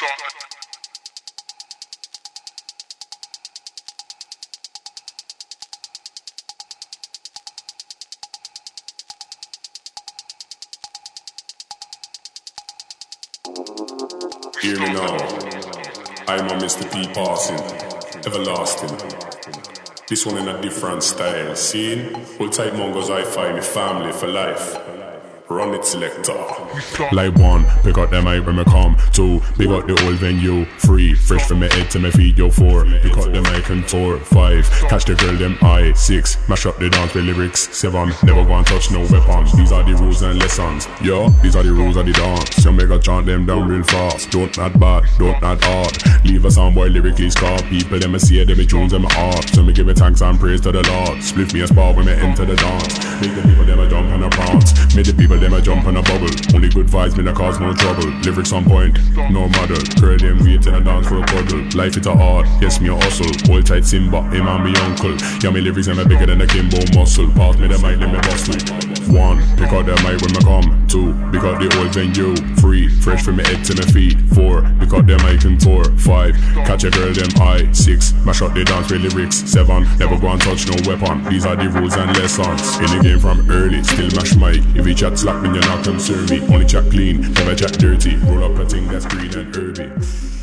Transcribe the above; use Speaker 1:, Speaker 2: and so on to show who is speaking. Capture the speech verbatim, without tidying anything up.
Speaker 1: Hear me now, I'm a Mister P passing, everlasting. This one in a different style, see? Hold tight mongos I find me family for life. Run it, selector. Like one, pick up them mic when me come. Two, pick up the old venue. Three, fresh from my head to my feet. Yo, four, pick up the mic and tour. Five, catch the girl them eye. Six, mash up the dance with lyrics. Seven, never go and touch no weapons. These are the rules and lessons. Yo, these are the rules of the dance. You make a chant them down real fast. Don't not bad, don't not hard. Leave a soundboy lyrically scar. People them a see them a tunes them a art. So me give it thanks and praise to the Lord. Split me a spot when me enter the dance. Make the people them a jump and a prance. Make the people them a jump and a bubble. Only good vibes, me no cause no trouble. Lyrics on point, no model. Girl them wait in a dance for a cuddle. Life it a hard, yes me a hustle. Hold tight Simba, him and me uncle. Yeah me lyrics them a bigger than a Kimbo muscle. Pass me the mic, let me bustle. One, pick out the mic when me come. Two, pick out the old venue. Three, fresh from my head to my feet. Four, pick out the mic and tour. Five, catch a girl them eye. Six, mash up the dance with lyrics. Seven, never go and touch no weapon. These are the rules and lessons. In the game from early, still mash mic. If you chat slack, then you're not concerned me. Only chat clean, never chat dirty. Roll up a thing that's green and herby.